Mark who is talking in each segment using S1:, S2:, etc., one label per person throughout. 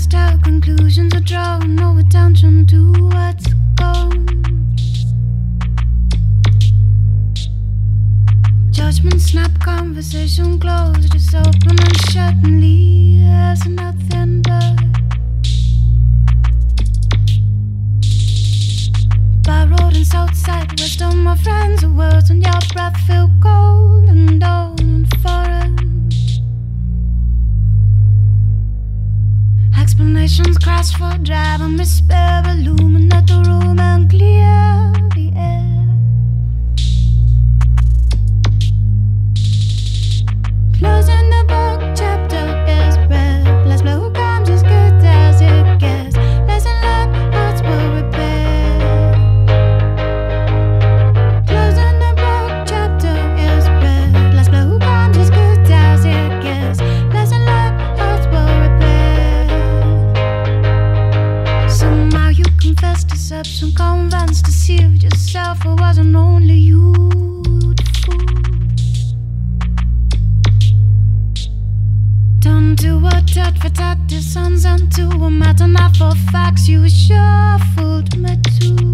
S1: just how conclusions are drawn. No attention to what's gone. Judgment snap, conversation closed. Just open and shut and leave. There's nothing but by road and southside wisdom, my friends. The words on your breath feel cold and old and foreign. Explanations crash for drive and despair, illuminate the room and clear the air. Closing the book, chapter is read. Let's blow comes as good as it gets. Lesson learned, hearts will repair. Closing the book, chapter is read. Let's blow comes as good as it gets. Lesson learned, hearts will repair. Somehow you confess deception, convinced, deceived yourself. It wasn't only you. Turn to a tat for tat, your sons into a matter, not for facts. You shuffled me too.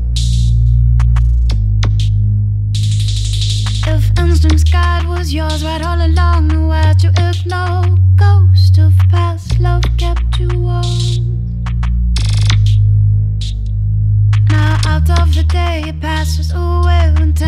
S1: If instinct's guide was yours right all along, and why'd you ignore? Ghost of past love kept you warm. Now out of the day, it passes away and